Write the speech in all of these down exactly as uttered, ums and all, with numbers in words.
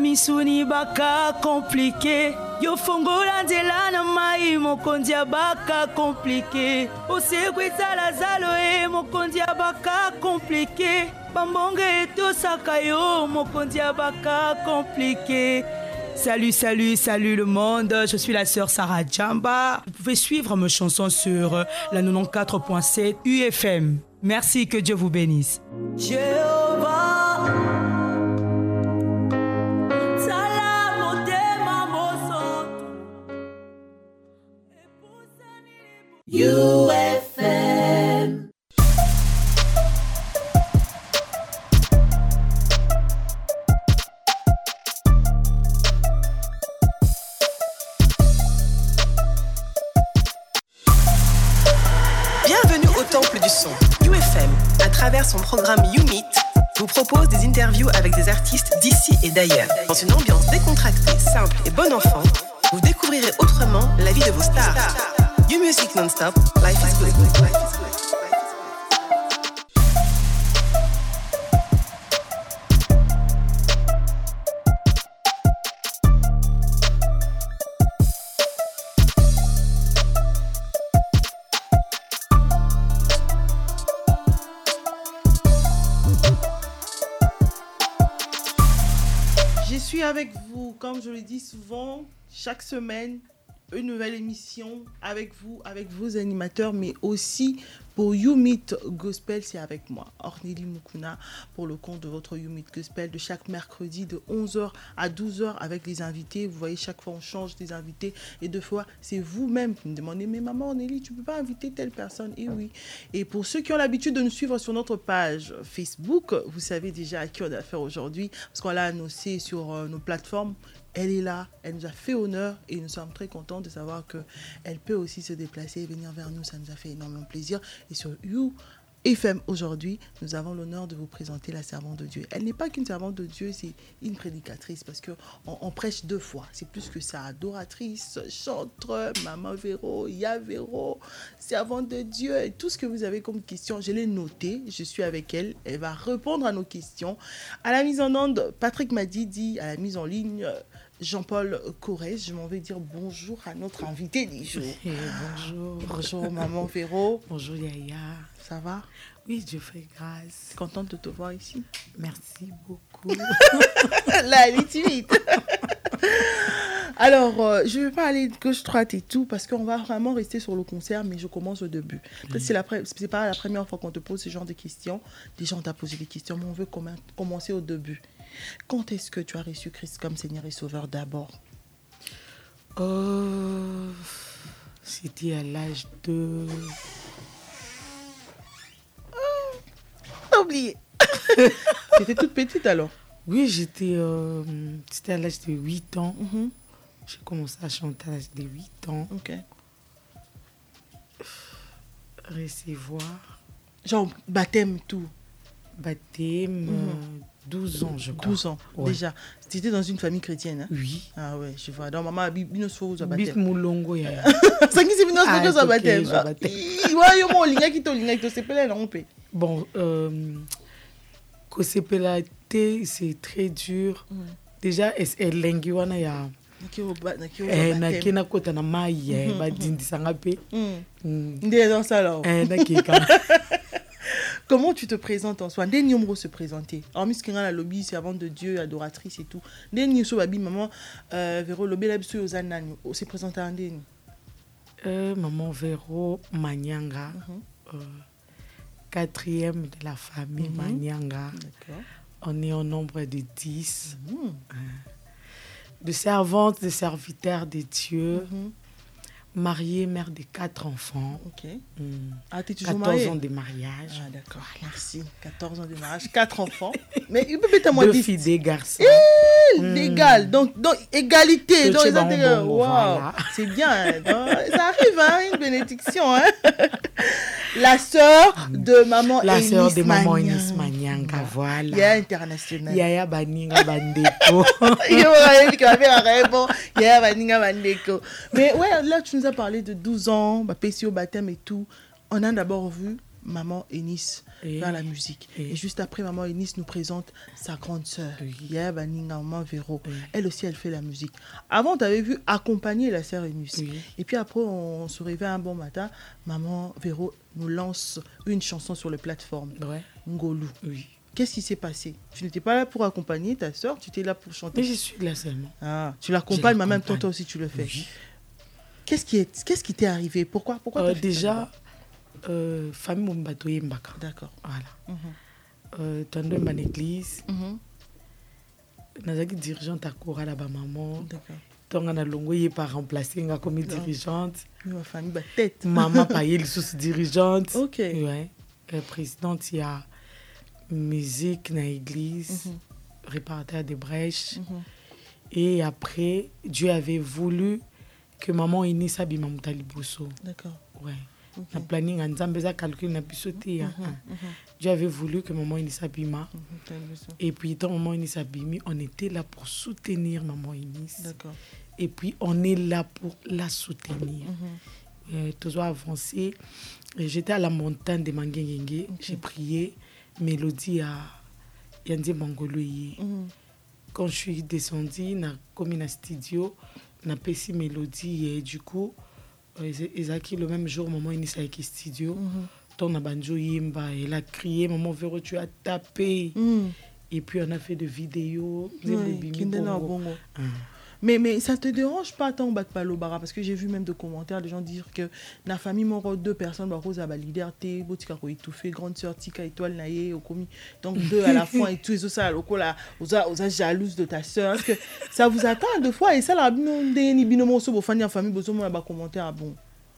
misuni baka compliqué. Yo fongola nzela na mai mokonzi baka compliqué. Osekwisa la zalo e mokonzi baka compliqué. Bambonge to sakayo mokonzi baka compliqué. Salut, salut, salut le monde, je suis la sœur Sarah Djamba. Vous pouvez suivre mes chansons sur la quatre-vingt-quatorze point sept U F M. Merci, que Dieu vous bénisse. Jéhovah. U F M. Bienvenue au Temple du Son. U F M, à travers son programme You Meet, vous propose des interviews avec des artistes d'ici et d'ailleurs. Dans une ambiance décontractée, simple et bon enfant, vous découvrirez autrement la vie de vos stars. You Music non-stop, life is good. Life is good. Je suis avec vous, comme je le dis souvent, chaque semaine. Une nouvelle émission avec vous, avec vos animateurs, mais aussi pour You Meet Gospel, c'est avec moi, Ornélie Mukuna, pour le compte de votre You Meet Gospel, de chaque mercredi de onze heures à douze heures avec les invités. Vous voyez, chaque fois on change des invités et deux fois, c'est vous-même qui me demandez, mais maman Ornélie, tu ne peux pas inviter telle personne? Et oui. Et pour ceux qui ont l'habitude de nous suivre sur notre page Facebook, vous savez déjà à qui on a affaire aujourd'hui, parce qu'on l'a annoncé sur euh, nos plateformes. Elle est là, elle nous a fait honneur et nous sommes très contents de savoir qu'elle peut aussi se déplacer et venir vers nous. Ça nous a fait énormément plaisir. Et sur You F M aujourd'hui, nous avons l'honneur de vous présenter la servante de Dieu. Elle n'est pas qu'une servante de Dieu, c'est une prédicatrice parce qu'on on prêche deux fois. C'est plus que ça. Adoratrice, chanteur, maman Véro, Ya Véro, servante de Dieu. Et tout ce que vous avez comme question, je l'ai noté. Je suis avec elle. Elle va répondre à nos questions. À la mise en onde, Patrick Madidi. À la mise en ligne, Jean-Paul Corrèze. Je m'en vais dire bonjour à notre invité du jour. Hey, bonjour. Bonjour maman Véro. Bonjour Yaya. Ça va? Oui, Dieu fait grâce. Contente de te voir ici. Merci beaucoup. Là, elle est timide. Alors, euh, je ne vais pas aller de gauche-droite et tout, parce qu'on va vraiment rester sur le concert, mais je commence au début. Peut-être c'est, la pre- c'est pas la première fois qu'on te pose ce genre de questions. Déjà, on t'a posé des questions, mais on veut com- commencer au début. Quand est-ce que tu as reçu Christ comme Seigneur et Sauveur d'abord? euh, C'était à l'âge de... T'as oublié. T'étais toute petite alors? Oui, j'étais, euh, c'était à l'âge de huit ans. Mm-hmm. J'ai commencé à chanter à l'âge de huit ans. Ok. Recevoir. Genre baptême, tout. Baptême, Mm-hmm. euh, douze ans, je crois. douze ans, Ouais. déjà. Tu étais dans une famille chrétienne, hein? Oui. Ah ouais, je vois. Donc, maman a bino so za Bis baptême. mulongo ya. Sangi c'est bino Ah, so za ok, baptême. za baptême. Ouais, yo mo linga ki to linga ki to sepela na ompe. Bon, euh, Kosepela te, c'est très dur. Mm. Déjà, elle lengi wana ya. Naki o ba naki o Eh, za na baptême. kena kota na mai eh, ba dindisanga pe. Mm. Mm. Ndé dans ça là. Eh, na keka. Comment tu te présentes en soi? Ndé nyomro se présenter. En miskinga la lobby, servante de Dieu, adoratrice et tout. Ndé nyoso babi maman euh Véro lobby la biso ozanani. O se présenter en ndé. Euh, maman Véro Manyanga, Mhm. euh, quatrième de la famille Mhm. Manyanga. D'accord. On est au nombre de dix. Mm. De servantes, de serviteurs de Dieu, Mhm. mariée, mère de quatre enfants. OK. Mm. Ah, t'es toujours quatorze mariée? ans de mariage. Ah, d'accord. Merci. quatorze ans de mariage, quatre enfants. Mais il peut mettre à moi Deux dix. filles, des garçons. Mm. Égal. Donc, donc égalité. Tout Donc, est ils bon, ont bon, wow. voilà. C'est bien. Hein. Donc, ça arrive, hein, une bénédiction. Hein. La sœur de maman La Enis sœur de maman Manyanga. Enis Manyanga, voilà. Yaya international. Yaya Baninga Bandeko. Yaya Baninga Bandeko. Mais ouais, là, tu nous as parlé de douze ans, bah, P C O baptême et tout. On a d'abord vu maman Eunice Et- vers la musique. et- Et juste après, maman Eunice nous présente sa grande sœur, Oui. Yaya Baninga, maman Véro. Oui. Elle aussi, elle fait la musique. Avant, tu avais vu accompagner la sœur Eunice. Oui. Et puis après, on se réveille un bon matin, maman Véro nous lance une chanson sur les plateformes, Ouais. Ngolou. Oui. Qu'est-ce qui s'est passé? Tu n'étais pas là pour accompagner ta sœur, tu étais là pour chanter. Mais je suis là seulement. Ah, tu l'accompagnes, mais en même temps, l'accompagne. toi aussi, tu le fais. Oui. Qu'est-ce qui est, qu'est-ce qui t'est arrivé? Pourquoi, pourquoi Euh, t'as fait ça? déjà, euh, famille Mombato Yembaka. D'accord. Voilà. Mhm. Euh, Tando en église. Mhm. Nazaki dirigeante à Kora là-bas, maman. D'accord. Tonga na longo yé pas remplacer nga comme dirigeante. Oui, ma famille, bah, tête. Maman payé le sous dirigeante. Ok. Ouais. Euh, présidente, il y a musique dans l'église, Mhm. réparateur de brèches. Mhm. Et après, Dieu avait voulu que maman ait sa bima mutali bosso. D'accord. Ouais. Ok. Na planning en Zambé, ça calcul na bisoté. Mhm. Mhm. Dieu avait voulu que maman ait sa bima. Mhm. T'as aimé ça. Et puis, tant maman ait sa bimi, on était là pour soutenir maman Eunice. D'accord. Et puis, on est là pour la soutenir. Mhm. Euh, toujours avancé. Et j'étais à la montagne de Manguengue. Ok. J'ai prié. Mélodie à Yandé Mangoloye. Mhm. Quand je suis descendue, na comme dans studio, na pessi Mélodie et du coup, Ezaki le même jour, maman Eunice avec studio. Mhm. Ton a banjo yemba, elle a crié, maman Véro, tu as tapé. Mhm. Et puis on a fait des vidéos. des Oui, bébés Kindena bongo. Bongo. Ah. Mais, mais ça te dérange pas tant battre pas l'obara parce que j'ai vu même de commentaires des gens dire que la famille moro deux personnes bah rose à ba liberté botika ko étouffé grande sœur tika étoile naïe au commis donc deux à la fois et tout et ça loko là aux aux jalouse de ta sœur parce que ça vous attend deux fois et ça la bino ndeni bino mo so bo fani en famille bozo mo ba commentaire bon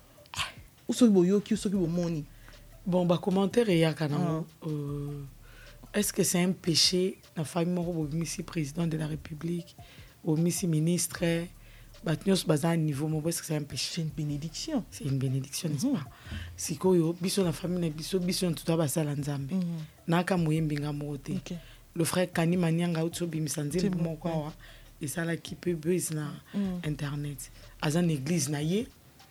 ou so bo yo ki ou so ki bo moni Bon, bah, commentaire, il y a quand même. Ah. Euh, est-ce que c'est un péché, la famille Moro, ici, président de la République, ou ici, ministre, bah, nous sommes à un niveau, mais est-ce que c'est un péché? c'est une bénédiction. C'est une bénédiction, n'est-ce Mhm. pas? Si quoi, biso la famille, biso, biso, tout à fait, Nzambe. Mhm. Naka moyembenga mote. Ok. Le frère Kani Manianga, outso bimisanze, C'est bon, mon quoi, et ça là qui peut buzz na Mhm. internet. Azan église na ye.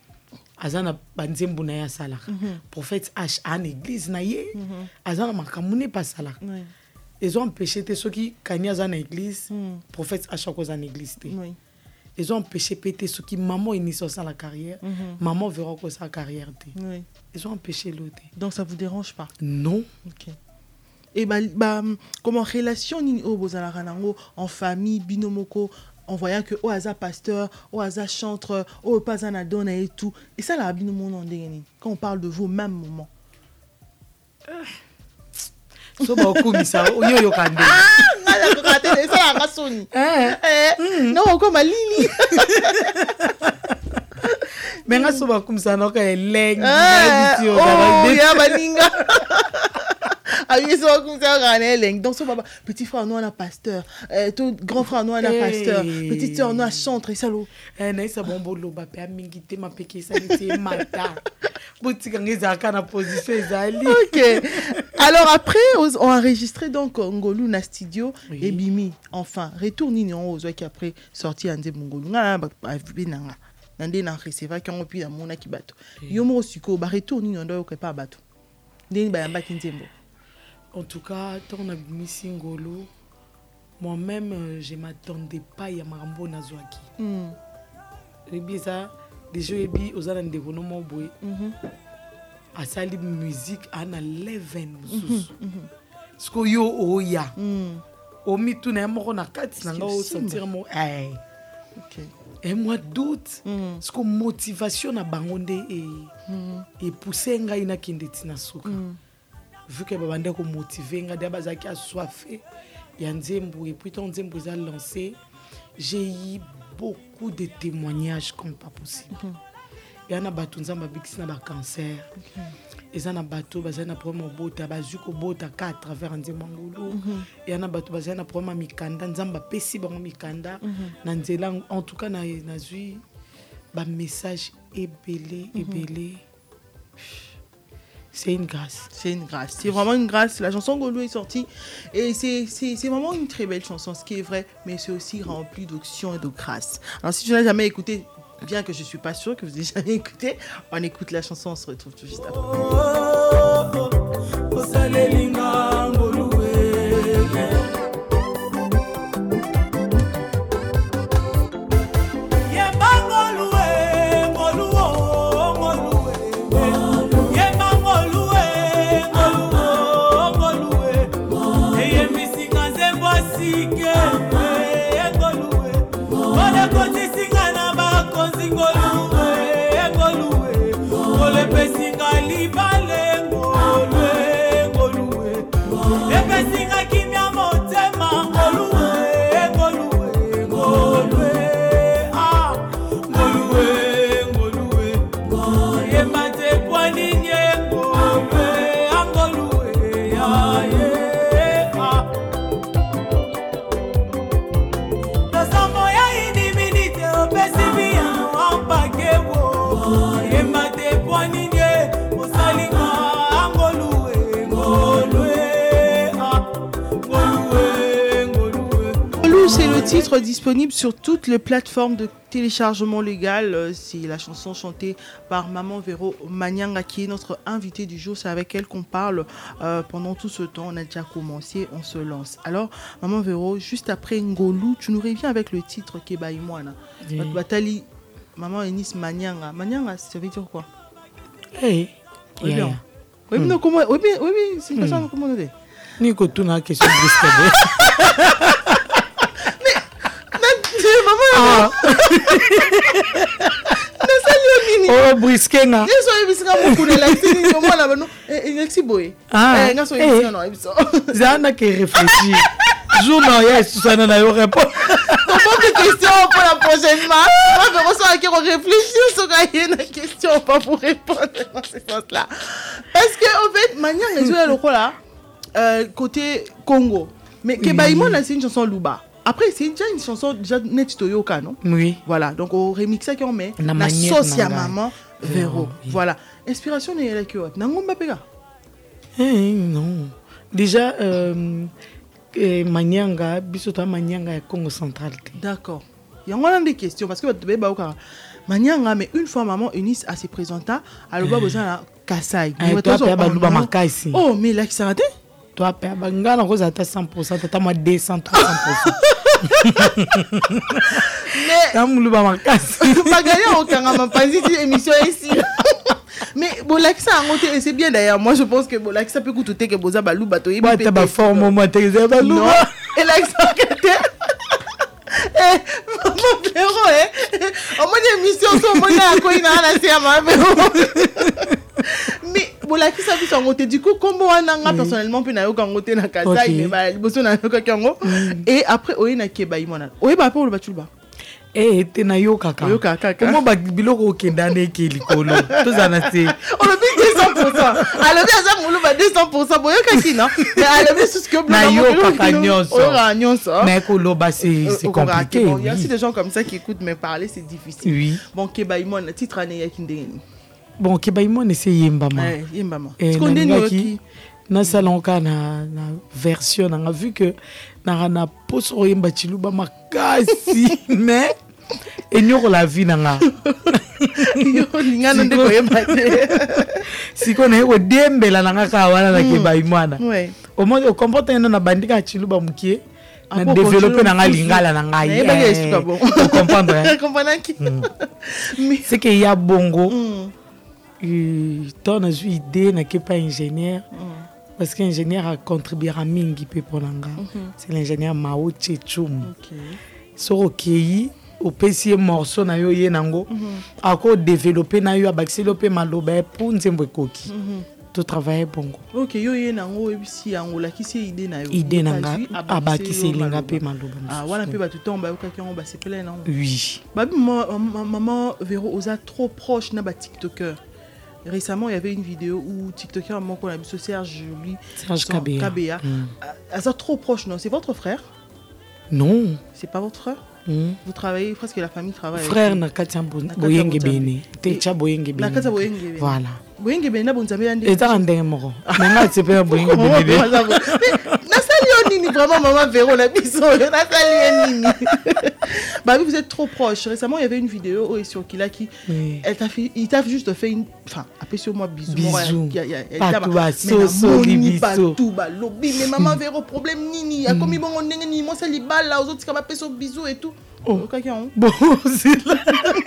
Azana banzembo na ya sala. Mhm. Prophète H an église na ye. Mhm. Azana makamune pas sala. Oui. Ils ont empêché ceux qui kani azana église. Mhm. Prophète H a cause en église. Oui. Ils ont empêché péter ceux qui maman initie sur la carrière. Mhm. Maman verra que sa carrière. Oui. Ils ont empêché l'autre. Donc ça vous dérange pas? Non. Ok. Et bah, bah comment relation ni au bozala nango en famille binomoko en voyant que au hasard pasteur, au hasard chanteur, au pas un adona et tout. Et ça la binomo non dégani. Quand on parle de vos mêmes moments. So ba okumi sa yo yo kande. Ah, la kokate ça la rasoni. Eh, non comme Lili. Mais nga so ba okumi sa no ka eleng. Eh, oh, ya baninga. Ah oui, c'est comme ça on donc son papa petit frère nous on a pasteur, euh, tout grand frère nous on a pasteur, Hey. petite sœur nous a chanteur et ça lo. Eh na isa bombo lo ba pe mingi te ma peke sa te mata. Botika ngeza kana position ezali. Ok. Alors après, on a enregistré donc Ngolou na studio Oui. et Bimi. Enfin, retour nini on ozwa qui après sorti Ande Ngolou. Nga ba binanga. Nande na recevoir quand on puis na mona ki bato. Yo mo siko ba retour nini on doit ko pas bato. Ndeni ba yamba kinzembo. En tout cas, quand on a mis Ngolo, moi-même, euh, je ne m'attendais pas à Marambo Nazwaki. Mm. Et bien ça, déjà, et bien, aux années de Vonomo Boy, Mhm. à sali musique, à na leven, ce que yo oya, Mm. au mitou na mo na kati na ngo sentir mo, eh. OK. Et moi doute, Mm. ce que motivation na bangonde et Mm. et pousser nga ina kindeti na suka. Mm. Vu que babande ko motiver nga d'abord zaki assoiffé il y a Nzembo et puis ton Nzembo a lancé, j'ai eu beaucoup de témoignages comme pas possible. Il y en a bato nzamba bikisi na ba cancer. Et ça na bato bazana na problème bota bazuko bota ka à travers Nzembo ngolo. Il y en a bato bazana na problème mikanda nzamba pesi bango mikanda na nzela en tout cas na na zui ba message ebelé ebelé. C'est une grâce. C'est une grâce. C'est vraiment une grâce. La chanson Ngolou est sortie. Et c'est, c'est, c'est vraiment une très belle chanson, ce qui est vrai. Mais c'est aussi rempli d'onction et de grâce. Alors, si tu n'as jamais écouté, bien que je ne suis pas sûre que vous ayez jamais écouté, on écoute la chanson, on se retrouve tout juste après. Nanga libale ngolwe ngolwe Epesinga kimya motema ngolwe ngolwe ngolwe Ah ngolwe ngolwe Yemate pwani nye ngolwe ngolwe ya ye Ah Nasambo ya iniminite opesi biano ampakewo Yemate pwani nye osalinga ngolwe ngolwe Ah ngolwe ngolwe Ngolou, c'est le titre disponible sur toutes les plateformes de téléchargement légal. Euh, C'est la chanson chantée par Maman Véro Manyanga qui est notre invitée du jour. C'est avec elle qu'on parle euh, pendant tout ce temps. On a déjà commencé, on se lance. Alors, Maman Véro, juste après Ngolou, tu nous reviens avec le titre Kebaïmoana. Oui. Batali, Maman Enis Manyanga. Manyanga, ça veut dire quoi? Hey, Oui, yeah. bien. Oui, mais non, comment? Oui, mais oui, mais c'est une question comment on dit? Ni ko tuna question brisque. Maman, Oh brisque na. je suis bisika mukune la tini no mwana bano e ngexi boy. Ah. Eh ngaso bisika no ibiso. Zana qui réfléchit. Jour non yes, Susanna na yo répond. Comment que question pour la prochaine fois? On va recevoir qui réfléchir sur une question pas pour répondre dans ce sens-là. Parce que en fait, Manyang est joué le rôle là euh, côté Congo. Mais Kebaïmoana c'est une chanson Luba. Après c'est déjà une chanson déjà net Toyoka non? Oui. Voilà, donc au remix ça qu'on met Na la manière sauce ya nanga. maman Véro, Véro. oui. Voilà. Inspiration n'est là que Nangomba pega. Eh non. Déjà euh eh, Manyanga, bisota Manyanga est Congo central. D'accord. Il y a des questions parce que tu veux pas Manyanga mais une fois maman Eunice a se présenta à l'oba besoin la Kasai. Eh, toi pe ba luba makasi. Oh mais là qui s'arrête? Toi pe ba ngana ko zata cent pour cent, tata moi deux cents trois cents pour cent. Mais Tam luba makasi. pas gagner aucun ma pas ici émission ici. Mais Bolakisa a monté et c'est bien d'ailleurs. Moi je pense que Bolakisa peut coûter que Boza Balou bateau. Ba ta ba forme moi te ba Non. luba. Et là qui Eh, maman Véro, eh. Au moins l'émission sur mon à quoi il a laissé à ma Véro. Mais Bolakisa a son côté. Du coup, comme moi, on personnellement, puis na yo kangote na Kasai, mais bah liboso na yo kango. Et après, oye na Kebaïmoana. Oye ba pour le batulba. Eh te na yo kaka. Yo kaka. Comment ba biloko okendane ke likolo. To zana se. On le dit deux cents pour cent. Alors bien ça moulou ba deux cents pour cent. Boyo kaki non. Mais alors bien tout ce que Na yo kaka nyonso. Oyo nyonso. Mais ko loba c'est c'est compliqué. Bon, il y a aussi Oui. des gens comme ça qui écoutent mais parler c'est difficile. Oui. Bon Kebaïmoana titre année ya kindeni. Bon Kebaïmoana c'est yembama. Eh, yembama. Eh, Tu connais nous nangaki, qui na salonka na na version na vu que na na poso oyemba chiluba makasi mais enyoko la vie nanga yo lingana ndeko yemba te. siko na ko dembela nanga ka wana na Kebaïmoana Ouais. au moins au comportement na bandika chiluba mukie na Apo développer contrôle nanga fufu. lingala nanga Eh, bah, yes, tout bon. vous comprendre hein? Comprendre qui? Mais c'est que y a bongo Mm. euh, ton as idée na ke pas ingénieur Mm. parce que ingénieur a contribué à mingi pe ponanga c'est l'ingénieur Mao Tchechum OK. soko kei opesi morceau na yo ye nango ako développer na yo abakisi lo pe maloba pour nzembo ekoki to travailler bongo OK, yo ye nango ebisi yango la ki c'est idée na yo. idée nanga Okazwi, abakisi yo elinga maloba. pe maloba Ah voilà pe ba tout temps ba yo kaki yango ba se plaît non. oui Babi, ma- ma- maman Véro Oza trop proche na ba TikToker. Récemment, il y avait une vidéo où TikToker mon qu'on a vu Serge j'oublie Serge son- Kabea. Kabea. Mm. Ah, ça trop proche non, c'est votre frère? non C'est pas votre frère? mm. Vous travaillez presque la famille travaille. frère na kati ya bo- kati ya boyenge Bozambe. bene te tya boyenge Na kati ya bene boyenge bene. voilà Boyenge bene na bonzambe ya ndenge. ezaka ndenge moko nanga tsepe ya boyenge Comment bene on va savoir? Mais, nasali yo nini vraiment maman Véro la biso yo nasali yo nini. Bah oui, vous êtes trop proches. Récemment, il y avait une vidéo où sur Kila qui Oui. elle t'a fait il t'a juste fait une enfin appelé sur moi bisou. Bisou. Il y a- il y a- il y a- Pas il y a- tout, bah, mais so, la so, moni, li pas bisou. tout, bah, lobby, mais maman Véro problème nini a commis bon on nini moi ça li bala aux autres qui m'a fait son bisou et tout. Oh. OK on. bon c'est là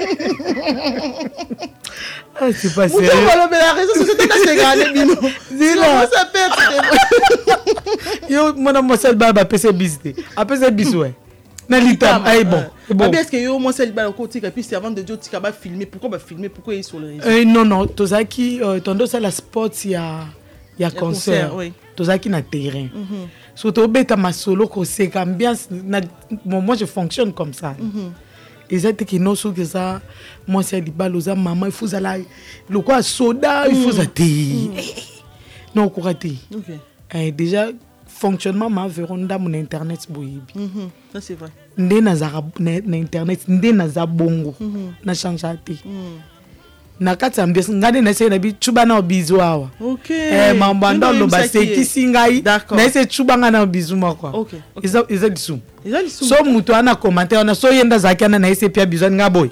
ah c'est pas Vous sérieux avez la raison c'est que c'est regarder bino. Dis là. Ça peut être yo mwana mosali baba apesa biso te apesa biso e na litam ay bon bon est-ce que yo moi c'est libala côté et puis c'est avant de dire tu vas filmer pourquoi va filmer pourquoi il est sur le réseau euh, non non tozaki euh, tondo ça la sport il y a il y a concert, concert oui. Tozaki na terrain mm-hmm. Surtout beta ma solo ko c'est ambiance na moi je fonctionne comme ça mm-hmm. Exact qui non que ça moi c'est libala za maman il faut ça là le quoi soda il faut ça té non ko raté OK eh, déjà fonctionnement ma veronda mon internet boyibi mhm ça c'est vrai ndé na za na internet ndé na za bongo na changer té na kati ambiance ngade na se na bi chuba na bizu awa OK eh mambo ndo lo ba se kisingai na se chuba ngana bizu makwa OK iza iza disum iza disum so mutu ana commentaire na so yenda zakana na ese pia bizu ngaboy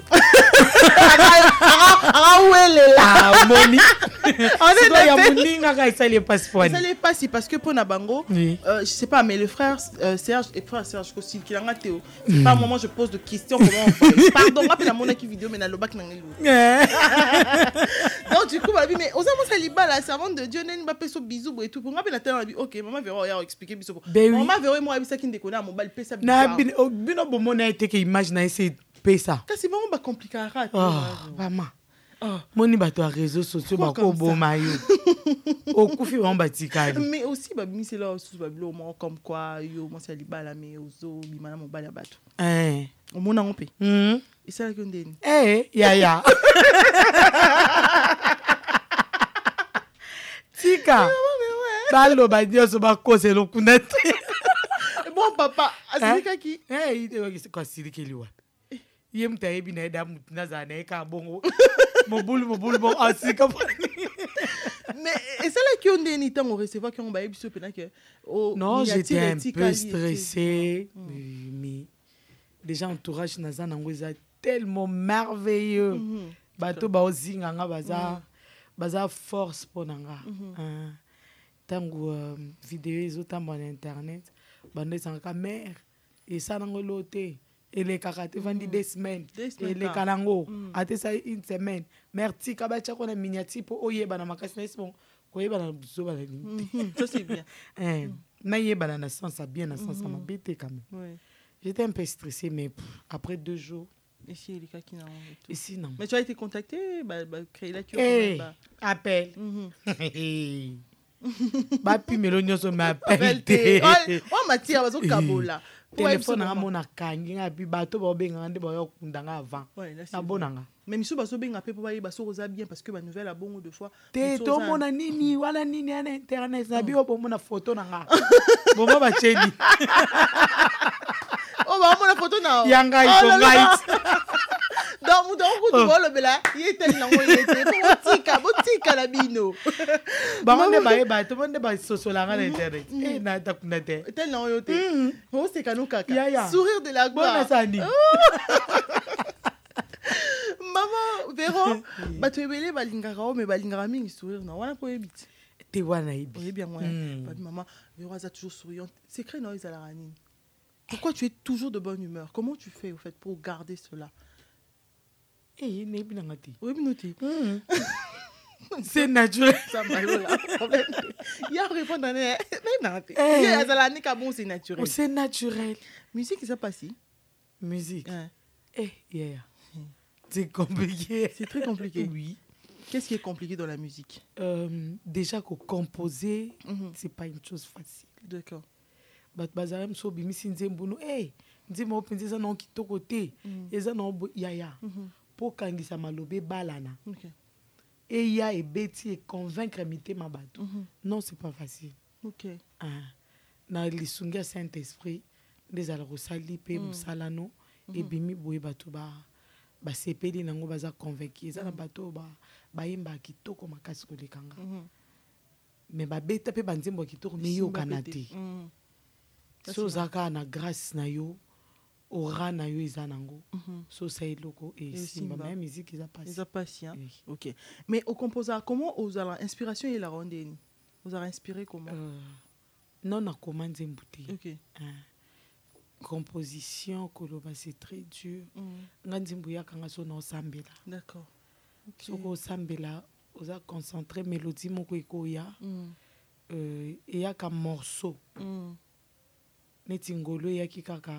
ah ouais là moni on est là ya muninga ka ça les passe point ça les passe parce que pour Nabango oui. euh, je sais pas mais le frère euh, Serge et frère Serge aussi qui l'a Théo c'est pas un moment je pose de questions comment on va pardon rappelle la mon qui vidéo mais na lobak na ngelu donc du coup ma vie mais aux amours ça liba la servante de Dieu n'est pas peso bisou et tout pour rappelle la terre OK maman verra ya expliquer bisou maman verra moi ça qui déconne mon bal pesa na bino bomo na été que imagine c'est pesa kasi bon ba compliqué à rater maman moni bato à réseaux sociaux ba ko boma yo okufi on batikali mais aussi ba mi c'est là sous bablo moi comme quoi yo moi c'est libala mais ozo bimana mo bala bato eh on mona on pe mhm et ça que ndeni eh ya ya tika balo ba dio so ba ko c'est le kunete bon papa asirika ki eh ite wa ki kwa sirika liwa yem tayebi na eda mutina za na ka bongo mobulu mobulu bon asika mais et c'est là qui on est ni temps on recevoir qui on ba ebiso pena que non j'étais un peu stressé mais déjà entourage na za nango za tellement merveilleux bato ba ozinga nga baza baza force ponanga hein tango vidéo ezotamba na internet bande sanga mère et ça nango loté et les karaté vendent des semaines et les kalango ate ça une semaine merci kabacha kona miniati po oyeba na makasi na bon koyeba na biso bana ni ça c'est bien eh na yeba na sens bien na sens ma bête quand même j'étais un peu stressé mais pff, après deux jours ici les cas qui n'a ici non mais tu as été contacté bah, bah créer la cure hey, bah appel ba pi melonio so m'appelle oh Mathia bazo kabola téléphone na mona kangi nga bi bato ba benga ndé ba yokundanga avant na bonanga mais miso bazo benga pe po ba yeba so roza bien parce que ba nouvelle a bongo de fois te to mona nini wala nini na internet na bi opo mona photo na nga bongo ba cheni oh ba mona photo na yanga iko right donc mu donc tu vois le bela il était là on était botika botika la bino ba monde ba e ba to monde ba soso la na internet eh na ta kunate tel là on yote oh c'est kanu kaka yeah, yeah. Sourire de la gloire bona sani maman Véron ba to ebele balingara o me balingara mingi sourire na wana po ebiti te wana ibi oui bien moi ba maman Véron a toujours souriante secret non ils ala ranine. Pourquoi tu es toujours de bonne humeur? Comment tu fais au fait pour garder cela? Eh, n'est pas nangati. Oui, binoti. C'est naturel. Ça m'a là. Il y a répondre mais nangati. Il y a zalani ka bon c'est naturel. C'est naturel. Musique ça passe. Musique. Eh, yeah. C'est compliqué. C'est très compliqué. Oui. Qu'est-ce qui est compliqué dans la musique? euh, Déjà que composer, mm-hmm. c'est pas une chose facile. D'accord. But bazarem so bimisi nzembuno eh nzimo opinza na kitoko te eza na yaya po kangisa malobe balana. OK. Et ya e beti e convaincre mité ma bato. Non, c'est pas facile. OK. Ah na lisunga Saint-Esprit des al rosali pe musalano e bimi boye bato ba ba sepeli nango baza convaincu eza na bato ba ba yimba kitoko makasi ko lekanga. Mais ba beta pe banzembo kitoko me yo kanate. So zaka na grâce na yo aura na yo izanango so c'est loko et simba même musique ils a passé ils a passé hein? Oui. OK mais au composeur comment aux ala inspiration et la rondine vous a inspiré comment euh, non na commande mbouté. OK hein. Composition koloba c'est très dur ngandimbu ya kanga so na sambela. D'accord. OK so ko sambela vous a concentré mélodie moko ekoya euh et ya ka morceau neti ngolo ya kikaka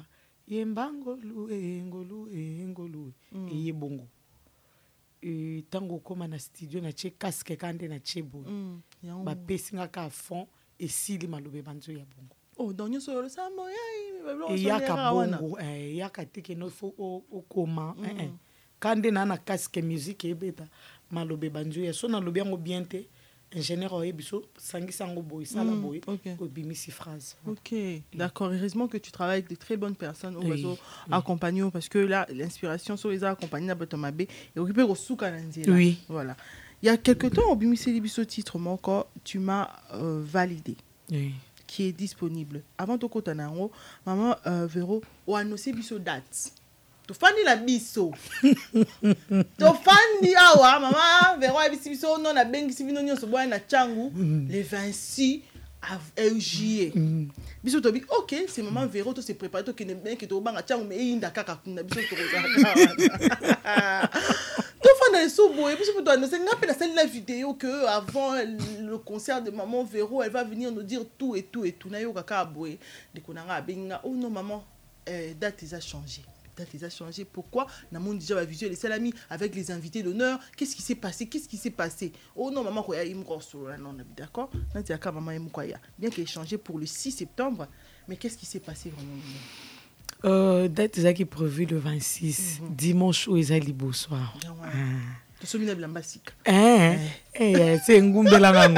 Yembangolu engolu engolu eye bongo. E tango koma na studio na che casque kande na chebo. Ba pesinga ka fond et sili malobe banzo ya bongo. Oh, dans nous sur le samo et yaka bongo eh yaka tike no fo o koma eh kande na na casque musique e beta malobe banzo ya so na lobi yango bien te ingénieur o ebiso sangi sango boy sala boy o bimisi phrase. OK, d'accord, heureusement que tu travailles avec de très bonnes personnes au réseau accompagnant parce que là l'inspiration sur les accompagnés na Batomabe et occupé au souka nanzela. Oui. Voilà. Il y a quelque temps au bimisi libiso titre mon encore tu m'as euh, validé. Oui. Qui est disponible. Avant to kota nango, maman euh, Véro o annoncé biso date. To fandi la biso. To fandi awa maman Véro a biso non na bengi sivino nyonso boya na changu le vingt-six juillet. Biso to bi OK, c'est maman Véro to se préparer to kene ben ke to banga changu mais inda kaka kuna biso to ko dans les sous-bois, et puis je peux annoncer la vidéo que avant le concert de maman Véro, elle va venir nous dire tout et tout et tout. Nayo kaka boy, de konanga benga. Oh non maman, euh, date a changé. Date a changé. Pourquoi? N'a mon déjà visuel les salami avec les invités d'honneur. Qu'est-ce qui s'est passé? Qu'est-ce qui s'est passé? Oh non maman koya imko solo là non d'accord. Nadia ka maman imkoya. Bien qu'il ait changé pour le six septembre, mais qu'est-ce qui s'est passé vraiment? Euh, date est prévue le vingt-six, mm-hmm. Dimanche où ils allaient beau soir. Tu souviens de l'ambassade? Eh, eh, c'est un goumbe la mango.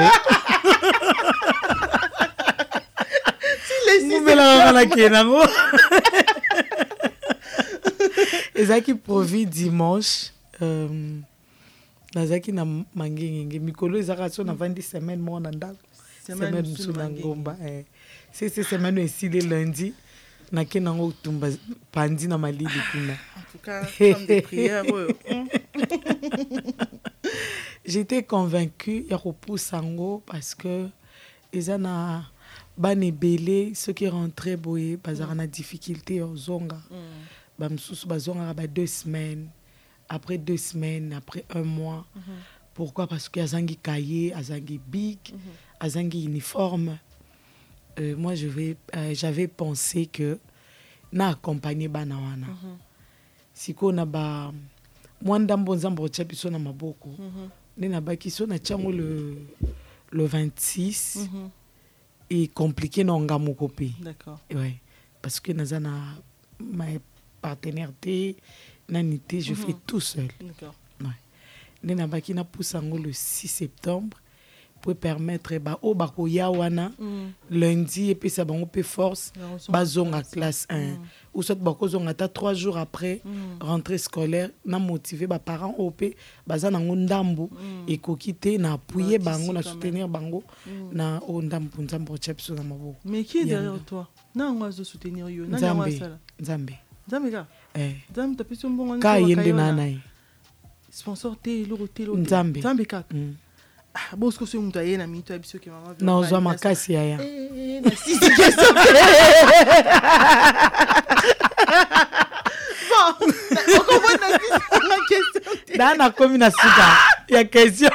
Si les goumbe la mango qui est nango. Ils allaient prévu dimanche. Euh, nazaki na mangenge mikolo ezaka na vingt semaines mo na ndako. Semaine musu na ngomba. Eh, c'est c'est semaine ici le lundi. Na kenango tumba pandi na malili kuna. En tout cas, comme des prières. J'étais convaincue ya repoussango parce que ils ana bane belé ceux qui rentraient boye bazara na difficulté au zonga. Ba msusu bazonga ba deux semaines, après deux semaines, après un mois. Pourquoi? Parce que azangi cahier, azangi bic, azangi uniforme. Euh, moi, je vais, euh, j'avais pensé que na accompagné banawana. Mm-hmm. Si qu'on a ba moi ndambo nzambo chapiso na maboko. Ne na ba kiso na chango le le vingt-six mm-hmm. et compliqué na ngamoko pe. D'accord. Ouais. Parce que nazana ma partenaire té nanité je mm-hmm. fais tout seul. D'accord. Ouais. Ne na ba ki na poussango le six septembre. Pour permettre ba o bako yawana mm. lundi et puis ça bango pe force bazonga classe un mm. ou soit bako zonga ta trois jours après mm. rentrée scolaire na motiver ba parents op bazana ngondambo mm. et kokité na appuyer bango na soutenir bango mm. na o ndambo nzambo chepso na mabo. Mais qui est derrière toi? Na ngwazo soutenir yo na ngwa sala Nzambe Nzambe ka eh Nzambe tapiso mbongo ka yende na nai sponsor te lo te lo Nzambe Nzambe ka ah bon ce que c'est mutaye na mito abiso ke maman na ozo makasi ya ya eh na sisi question bon on comprend na question na na komi na suka ya question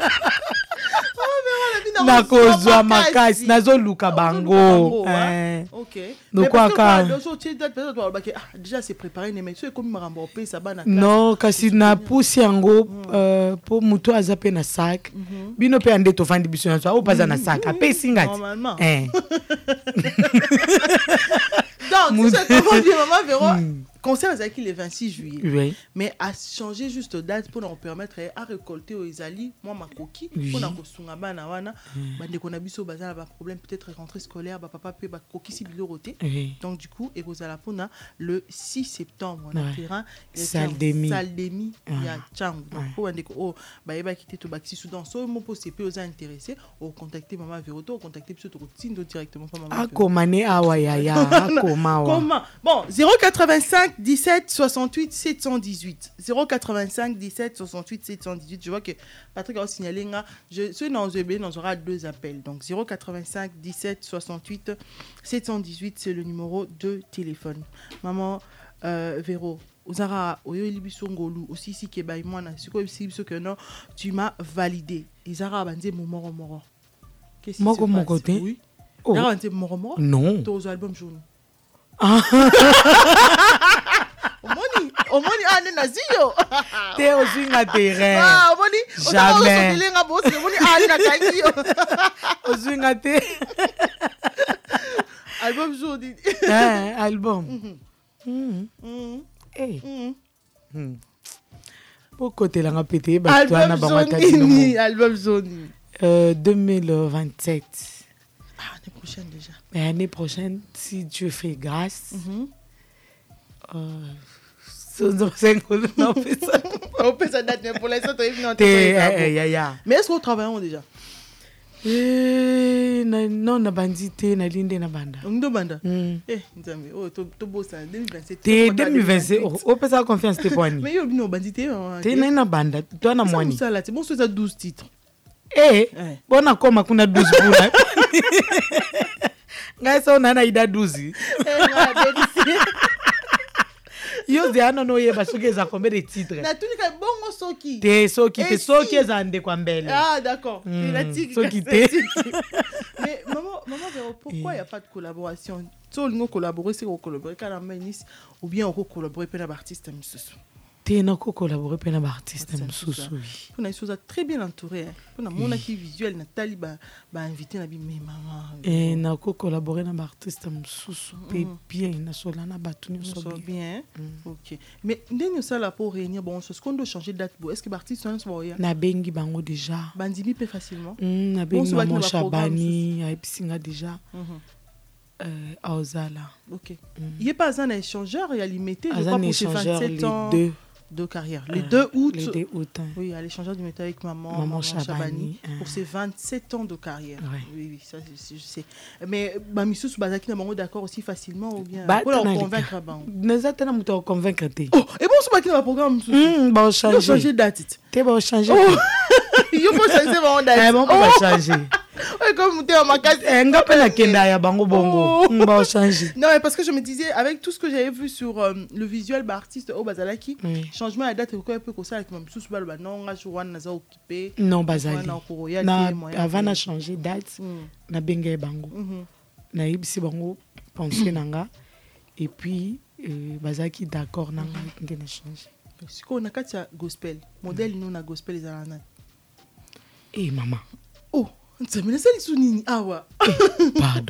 na kozwa makasi nazo luka bango eh OK donc quoi ka déjà c'est préparé mais c'est comme marambo pe ça bana non kasi na pousse yango euh pour muto azape na sac bino pe ande to fandi biso na so o paza na sac ape singati normalement eh donc c'est comment dire maman Véro concert avec le vingt-six juillet oui. Mais a changé juste date pour nous permettre à récolter aux Isali moi ma coquille pour na kosunga bana wana bande ko na biso bazala ba problème peut-être rentrée scolaire ba papa pe ba coquille si biloroté donc du coup et kozala pona le six septembre on a terrain salle demi salle demi ya changu donc pour bande ko oh ba yeba kité to ba ki soudan so mo po cp aux intéressés au contacter maman Véro to contacter biso to tindo directement pas maman a komane awa ya ya comment comment bon zéro quatre-vingt-cinq dix-sept soixante-huit sept cent dix-huit zéro quatre-vingt-cinq dix-sept soixante-huit sept cent dix-huit. Je vois que Patrick a signalé je suis dans le B, on aura deux appels. Donc zéro quatre-vingt-cinq dix-sept soixante-huit sept cent dix-huit, c'est le numéro de téléphone. Maman euh, Véro, Ozara Oyolibisongolu aussi si ke bay moi na siko si que non, tu m'as validé. Izara banze moro moro. Qu'est-ce qui se passe? Côté? Oui. Oh. Moro moro. Non. Ton album jaune. Omoni, omoni ane nazio. T'es aussi un terrain. Ah, omoni, jamais. Omoni ane na kangio. Aussi un terrain. Album jodi. Hein, album. Mhm. Eh. Mhm. Pourquoi t'es là à péter? Bah, toi, Album na joni. Album joni. Euh, deux mille vingt-sept. Ah, l'année prochaine déjà. Mais l'année prochaine, si Dieu fait grâce. Mhm. Euh, on fait ça. On peut ça date, mais pour l'instant, tu es venu en Mais est-ce qu'on travaille déjà? Eh, non, na bandité, na linde na banda. Ndo banda. Mm. Eh, nzambe, oh, to to bossa deux mille vingt-sept. T'es deux mille vingt-sept, on peut ça confiance t'es poigné. Mais yo bino bandité. T'es na na banda, toi na moini. Ça là, c'est bon, ça douze titres. Eh, bon na koma kuna douze bula. Ngai so na na ida douze. Eh, na délicieux. Yo de ano no yeba soki eza combien de titres? Na tuni ka bongo soki. Te soki te soki eza ande kwa mbele. Ah d'accord. Mm. La tique. Soki te. Mais maman maman Véro, pourquoi il y a pas de collaboration? Tu on collaborer c'est on collaborer quand même Nice ou bien on collaborer avec l'artiste Msusu. Te na ko collaborer pe na ba artiste Msusu. On a une chose très bien entourée. On a mon qui visuel Nathalie ba ba invité na bi mais maman. Et na ko collaborer na ba artiste Msusu pe bien na solana batuni so bien. bien. OK. Mais ndeni ça là pour réunir bon ce qu'on doit changer de date. Est-ce que l'artiste sont so ya? Na bengi bango déjà. Bandimi peut facilement. Mm, na bengi mon Chabani a episinga déjà. Euh Aozala. OK. Il est pas un échangeur, il y a limité je crois pour ses vingt-sept ans. Les deux de carrière. Les deux août. Les deux août. Oui, à l'échangeur du métier avec maman, maman, maman Chabani, Chabani hein. pour ses vingt-sept ans de carrière. Ouais. Oui, oui, ça je sais. Mais Bamissou Bazaki n'a pas d'accord aussi facilement ou bien bah, pour leur convaincre ban. Nous attendons mu to convaincre te. Oh, et bon ce Bazaki n'a pas programme Missou. Hmm, ba changer. changer date. Te ba changer. Oh. Yo faut changer mon date. Eh bon ba changer. Ouais, comme tu es en magasin. Eh nga pena kenda ya bango bongo. On va changer. Non, mais parce que je me disais avec tout ce que j'avais vu sur euh, le visuel bah, artiste au Bazalaki, oui. Changement à date et quoi peu comme ça avec même sous bal bah non, je vois na za occupé. Non Bazali. Na avant na changer date, na benga bango. Na ibisi bango penser nanga et puis Bazaki d'accord nanga ngena changer. Si on a katia gospel, modèle nous na gospel les alana. Eh maman. Oh, tu me laisses les sounini awa. Pardon.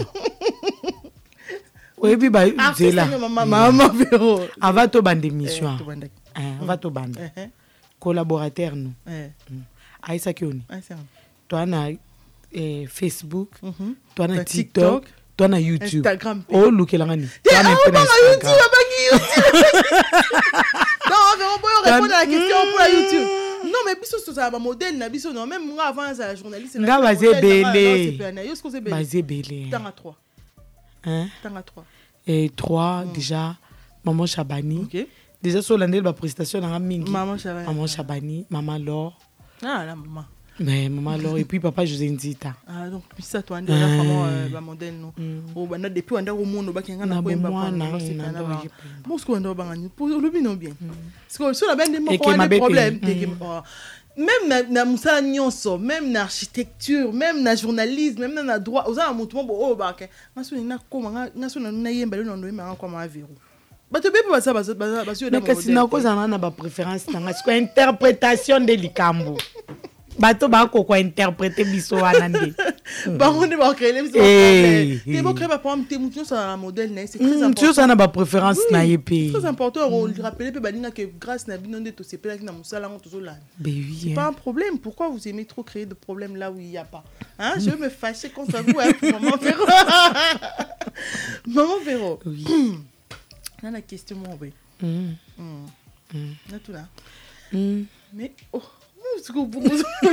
Oui, puis bah, c'est là. Maman Véro. Avant to bande émission. Avant to bande. Collaborateur nous. Aïssa Kioni. Toi na Facebook, toi na TikTok, toi na YouTube. Instagram. Oh, look elangani. Toi na YouTube, YouTube. Non, Véro, boy, répondre à la question pour la YouTube. Non mais biso so ça ba modèle na biso non même moi avant ça journaliste nga bazé belé bazé belé tant à trois hein tant à trois et trois mm. déjà maman Chabani okay. Déjà sur l'année la prestation na mingi maman Chabani maman Chabani maman Laure ah la maman mais maman Laure et puis papa José Nzita ah donc puis ça toi on est vraiment ba modèle non oh bah depuis on a au monde ba kenga na ko mba bon ce qu'on doit bangani pour le bien bien parce que sur la ben des problèmes même na na musa nyonso même na architecture même na journalisme même na droit aux a mutu bo oh ba ke ngaso na ko nga so na na yemba le ndo ma ko ma Véro ba te bebe ba ça ba ba ba sur mais que sina ko zana na ba préférence na ngaso interprétation de likambo bato ba ko ko interpréter biso anande ba on va créer les biso et bon créer ba pour te mutu ça modèle né c'est très important tu ça na ba préférence na yepe très important on rappeler pe balinga que grâce na binonde to c'est pela ki na musala ngo to là c'est pas un problème pourquoi vous aimez trop créer de problèmes là où il y a pas hein je vais me fâcher contre vous hein maman Véro maman Véro oui là la question mon oui mm là tout là mais oh ce que vous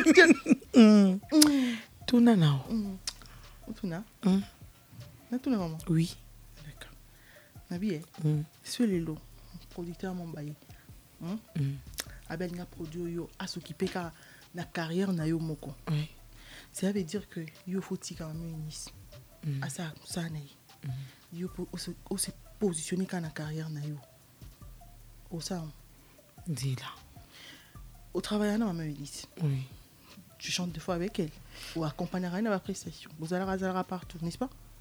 tout na nao tout na na tout na maman oui d'accord na bien sur les lots producteur mon baye abel nga produit yo à s'occuper car la carrière na yo moko oui ça veut dire que yo faut tika quand même Nice à ça ça na yo pour se positionner quand la carrière na yo au ça dis là au travail à maman Nice oui tu chantes deux fois avec elle ou accompagner à la prestation vous allez raser partout n'est-ce pas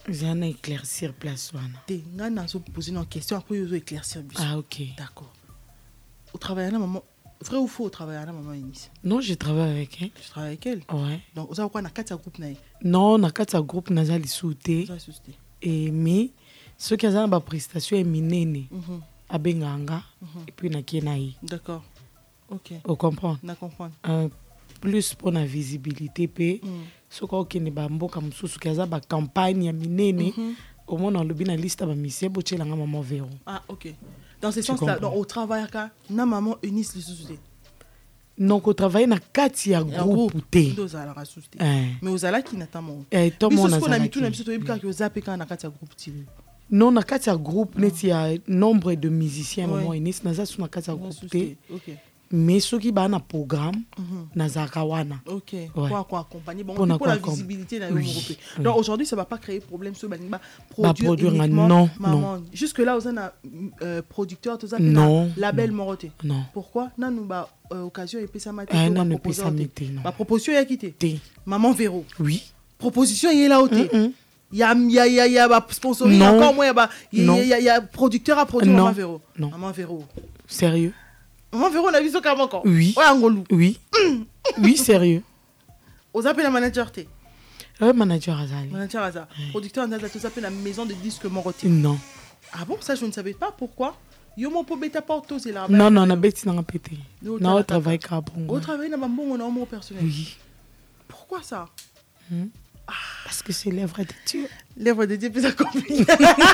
j'ai na éclaircir place wana te nga na so poser une question après yo éclaircir biso. Ah ok. D'accord. Au travail na maman vrai ou faux au travail na maman Eunice? Non, je travaille avec elle. Je travaille avec elle. Ouais. Donc oza quoi na kati ya groupe na ye? Non, na kati ya groupe naza lisuté. Oza lisuté. Et mais ce qui a ba prestation est minene. Mhm. Abenganga et puis na kenayi. D'accord. OK. Vous comprenez? Na comprendre. Euh, plus pour la visibilité pe Mm. ce ko ke ne ba mboka mususu kaza ba campagne ya minene au moins dans le bina liste ba mission bochelanga maman Véro. Ah OK. Dans ce sens là au travail ka na maman Eunice lisuté. Non, ko travailler na kati ya groupe te. Dozala ka lisuté. Eh. Mais ozala ki na tamo. Eh to mo na biso na zala. mitu na biso to yebika ko zape ka na kati ya groupe ti. Non, na kati ya groupe net ya nombre de musiciens Ouais. maman Eunice naza su na kati ya groupe te. OK. Mais ceux qui ba na programme na zakawana. OK. Ouais. Pour quoi accompagner bon Pour pour la na com- visibilité na yo Oui. groupe. Oui. Donc aujourd'hui ça va pas créer problème sur baninga Ba produire produire un- uniquement non, maman. Jusque là on a euh, producteur tout ça Non, label non. moroté. Non. Pourquoi na nous ba euh, occasion et puis ça m'a Ah, non, ne peut ça m'était, non. Ma proposition est quitté. Te. Maman Véro. Oui. Proposition est là au thé. Mm-mm. Il y a il y a il y a il y a ba sponsoring Non. encore moins il y a ba- il y a- Non. il y a il y a producteur à produire Non. Maman Véro. Non. Maman Véro. Sérieux? Maman Véro on a vu ça comme encore. Oui. Ouais angolou. Oui. Oui, sérieux. Aux appels la manager T. Le manager Azali. Manager Aza. Producteur Aza tout s'appelle la maison de disques Moroté. Non. Ah bon, ça je ne savais pas pourquoi. Yo mon po beta porto c'est là. Non, non, on a bêti dans la pété. Yo, Non, on tata. travaille qu'à Bongo. Au travail na bambon on a mon personnel. Oui. Pourquoi ça? Parce que c'est l'œuvre de Dieu. L'œuvre de Dieu peut être compliqué.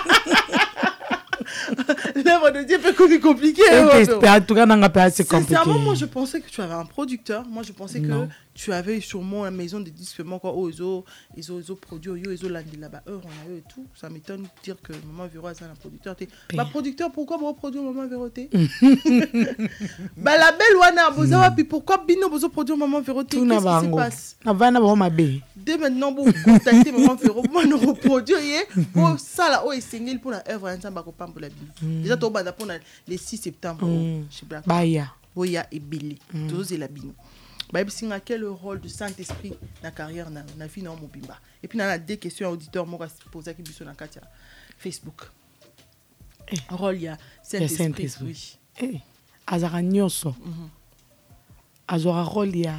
L'œuvre de Dieu peut être compliqué. En tout cas, on n'a pas assez compliqué. Sincèrement, moi je pensais que tu avais un producteur. Moi je pensais Non. que tu avais sûrement la maison de disques. Moi, quand ils ont ils ont produit, ils ont landé là-bas. Eux, on a eu et tout. Ça m'étonne de dire que Maman Véro est un producteur. Bah, producteur, pourquoi vous produire Maman Véro? Bah, la belle Wana, vous avez puis pourquoi Bino vous produire Maman Véro? Tout n'a Qu'est-ce qui se pas passe? On va n'avoir ma bé. Dès maintenant, vous contactez Maman Véro. Moi, nous reproduire. Pour ça, là, oh, et single pour la œuvre, on s'en pour la Bible. Déjà, tu as pour le six septembre. Chez Black. Baya. Boya et Billy. Tous et la Bino. Bah, c'est quel rôle du Saint-Esprit dans la carrière na na vie na mobimba. Et puis on a des questions auditeurs moi poser qui biso na katia Facebook. Rôle il y a Saint-Esprit. Oui. Eh, azara nyonso. Azora rôle ya.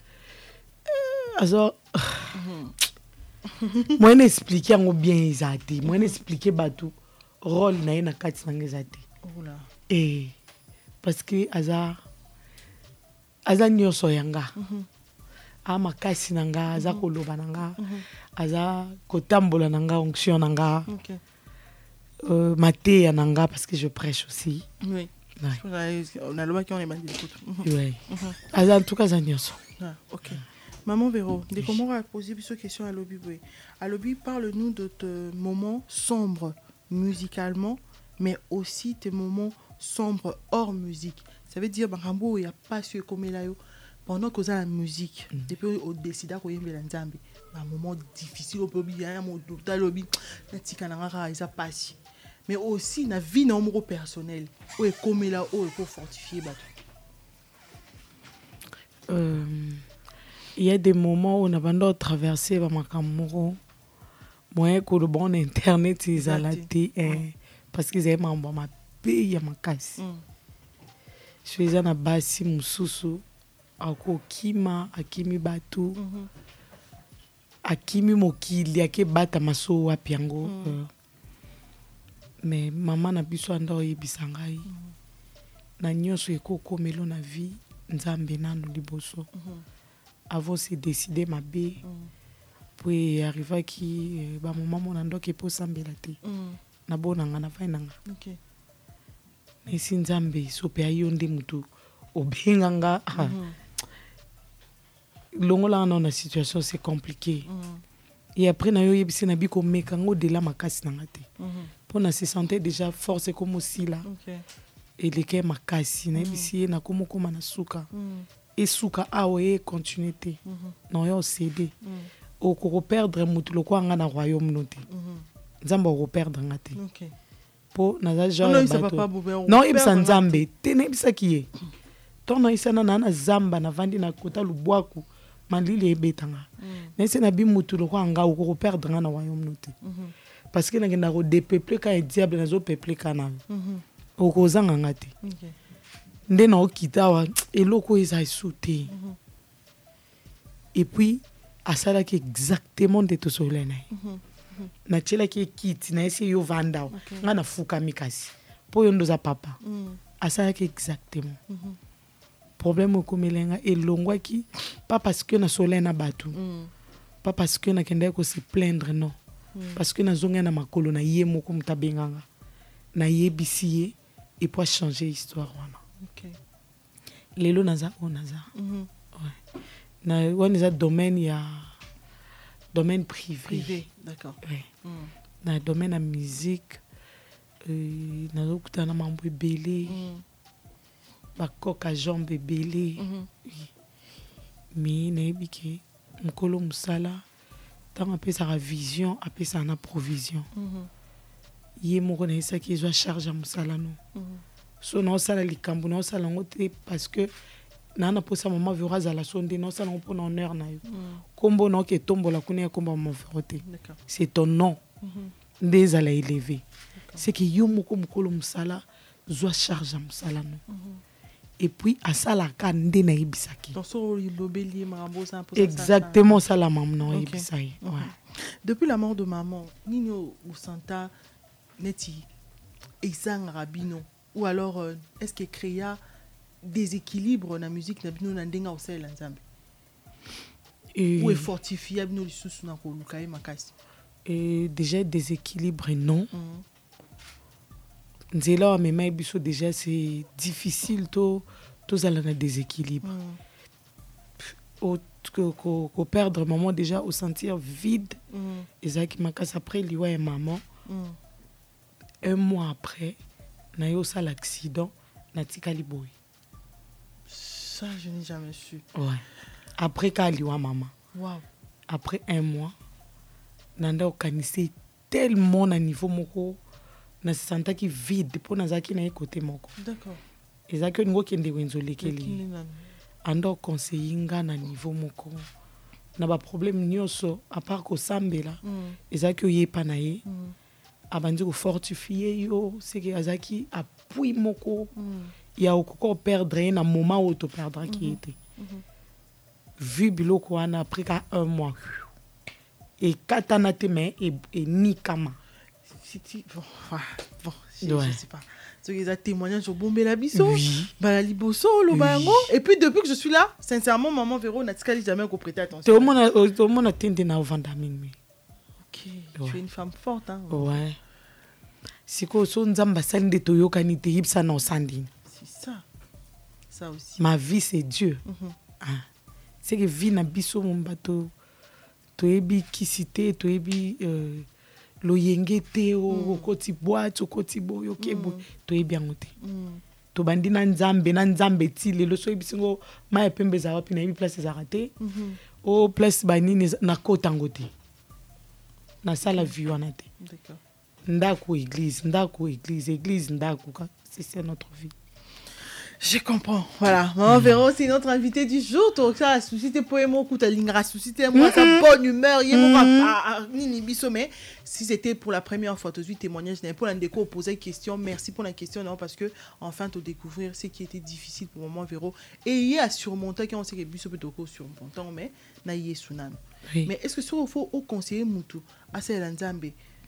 Azor. Moi n'expliquer ngo bien ezati. Moi n'expliquer batou rôle na ye na kati na ezati. Oh là. Eh, parce que azar aza nyonso yanga a makasi na nga aza koloba na nga aza kotambola na nga onction na nga OK. euh, mateya na nga parce que je prêche aussi. Oui. Ouais. On a le qui on est bandé écoute. Ouais. aza en tout cas aza nyonso. Ah, OK. Maman Véro, dès comment on va poser une question à Lobi Boy. À Lobi, parle-nous de tes moments sombres musicalement mais aussi tes moments sombres hors musique. Ça veut dire Barambo il y a pas sur comme là yo pendant que ça la musique depuis au décida ko yembe la nzambe un moment difficile au bien mon total obi na tika na ngara isa passe mais aussi na vie na mon personnel ou est comme là ou pour fortifier bato. Euh, il y a des moments où on a besoin de traverser ba makamoro moyen que le bon internet ils a la té parce qu'ils aiment en ma pays ya makasi. Je faisais na basi mususu akokima akimi batu mm -hmm. akimi mokili ake bata maso wapi yango mm -hmm. euh, mais mama na biso anda oyebisa ngai mm -hmm. na nyonso ekokomelo na vie nzambe nano liboso mm -hmm. avant se décider mabe mm -hmm. puis arriva ki euh, ba mama mona ndoke po sambela te mm -hmm. na bonanga na vai nanga OK. esi nzambe sope ayo nde mutu obenganga mm -hmm. longola na na situation c'est compliqué mm -hmm. et après na yo yebisi na biko meka ngo de la makasi na ngate mm -hmm. pour na se sentait déjà force comme aussi là OK. et les ke makasi na yebisi na komo koma na suka mm -hmm. et suka awe continuité mm -hmm. non yo cédé mm -hmm. o ko perdre mutu lo kwanga na royaume noté mm -hmm. nzambe o perdre ngate OK. Po naza genre non, bateau. Non, ibisa nzambe. Tene ibisa kiye. Tona isana na na zamba na vandi na kota lubwaku. malili ebetanga na ese na bimutu loko anga ko perdre nga na royaume noté parce que na ngenda ko dépeupler ka diable na zo peupler kana okozanga ngati nde na okita wa eloko eza sauté et puis asala ki exactement de tout cela na na tshela ki kiti na ese yo vanda nga na fuka mikasi po yo ndoza papa asala ki exactement problème ko melenga elongwa ki pas parce que na soleil na batu pas parce que na kende ko se plaindre non parce que na zonga na makolo na ye moko mutabenganga na yebisiye et pour changer histoire wana OK lelo naza onaza mhm ouais na wana za domaine ya domaine privé privé d'accord ouais mm. na domaine la musique euh na okutana mambo ebele mm. bakoka jambe ebele mm -hmm. mais na ebike mkolo musala tant apesa la vision apesa na provision mm ye moko na isa ki zo charge ya musala no mm so na osala likambo na osala ngote parce que na na posa mama vero azala sonde na osala ngo na honneur na yo kombo na ke tombola kuna kombo mama vero te c'est ton nom des ala élevé c'est que yo moko mukolo musala zo charge ya musala no et puis asala ka nde na ibisaki donc so lobeli marambo ça pour exactement ça la maman na ibisaki ouais depuis la mort de maman nino usanta neti exang rabino ou alors euh, est-ce que créa déséquilibre dans la musique na bino na ndenga osela nzambe et ou est fortifié bino lisusu na ko lukaye makasi et déjà déséquilibre non mm. nzela mais mais biso déjà c'est difficile to to zala na déséquilibre mm. au que ko perdre maman déjà au sentir vide mm. ezaki makasi après liwa et maman mm. un mois après na yo ça l'accident na tikali boy ça je n'ai jamais su ouais après kaliwa maman wow après un mois nanda okanisi tellement na niveau moko na se senta ki vide pour na zaki na côté moko d'accord ezaki ngo kende wenzole keli ando conseillinga na niveau moko na ba problème nyoso à part ko sambela mm. ezaki oyepa na ye mm. abandi ko fortifier yo c'est que azaki appui moko mm. ya okoko perdre na moment où to perdre qui mm -hmm. était mm -hmm. vu biloko wana après ka un mois et katana te mais et, et ni kama si bon bon je, ouais. je sais pas ce qui est témoignage au bombe la biso oui. Ba la liboso lo bango et puis depuis que je suis là sincèrement maman Véro n'a jamais ko prêter attention tout le monde tout le monde a tendé na vandamine. OK ouais. Tu es une femme forte hein ouais siko so nzamba sande to yokani te yipsa na osandi c'est ça ça aussi ma vie c'est Dieu mm -hmm. ah c'est que vie na biso mon bateau to ebi kisite to ebi euh, lo yengete o koti boîte o koti boyo kebo to ebi angote to bandi na nzambe na nzambe ti lelo so ebi singo ma epembe za wapi na ebi place za raté o place banini na kota ngote na sala vie wana te d'accord ndako église ndako église église ndako c'est ça notre vie. Je comprends. Voilà. Maman Véro, c'est notre invité du jour. Donc ça, suscité poémo, kuta lingra, suscité moi sa bonne humeur, yé moi nini bisomé. Si c'était pour la première fois, tu as témoignage, n'ai pas l'indéco poser question. Merci pour la question, non, parce que enfin, tu découvrir ce qui était difficile pour Maman Véro et il y a surmonté quand on sait que bisomé toko surmontant, mais na yé sunami. Mais est-ce que sur faut au conseiller mutu à c'est l'anzambe?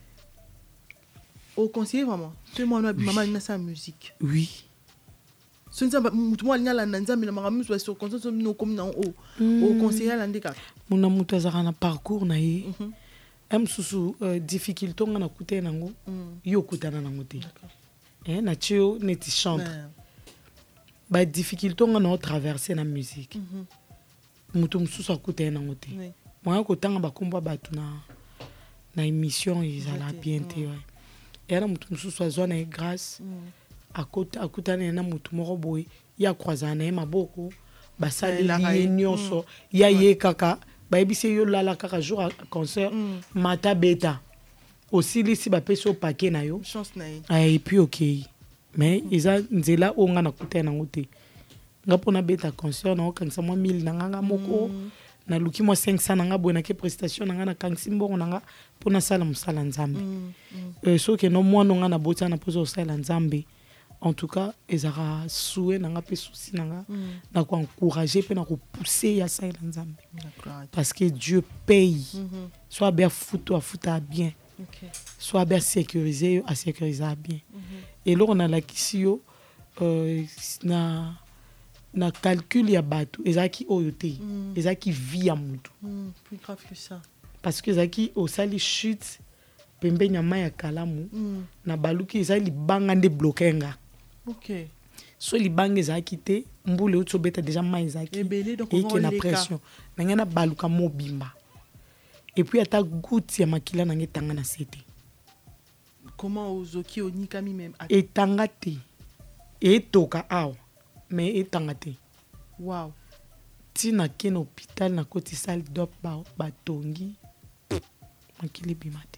Au conseiller vraiment. Tu moi maman na sa musique. Oui. Ce n'est pas mutu moi na nzambe na maramu sur sur conscience no comme na au au conseiller l'andika. Muna mutu azaka na parcours na ye. Am susu difficulté ngana kuté nango yo kutana nango te. Eh na tio neti chante. Ba difficulté ngana traverser na musique. Mutu mususu akuté nango te. Moi ko tanga ba komba batu na na émission izala bien te ouais. Et na mutu mususu azona e grâce. Akota akutana na mutu moko boy ya croisana maboko basali li nyonso ya ye kaka ba ebise yo lala kaka jour à concert mata beta aussi li si ba peso paquet na yo chance na ye et puis OK mais isa nzela onga na kutana ngote ngapona beta concert na okangisa mo mille na nganga moko na luki moi cinq cents nanga boye na ke prestation nanga na kangisi mbongo nanga pona sala musala nzambe mm, mm. euh, so que no moi nonga na bota na pozo sala nzambe en tout cas ezara souhait nanga pe souci nanga mm. na ko encourager pe na ko pousser ya sala nzambe parce que Dieu paye mm-hmm. soit bien foutu à foutu bien okay. soit bien sécurisé à sécuriser bien mm-hmm. et là on a la kisio euh, na na calcul ya bato ezaki oyote mm. ezaki vie ya mutu mm. plus grave que ça parce que ezaki osali chute pembe nyama ya kalamu mm. na baluki ezali banga nde bloquenga OK so libanga ezaki te mbule utso beta déjà mai ezaki et na pression nanga na baluka mobimba et puis ata goutte ya makila nanga tanga na sete comment ozoki onikami même etanga te etoka awa mais etanga te wow tina ke na hôpital na koti salle d'op ba batongi makili bimate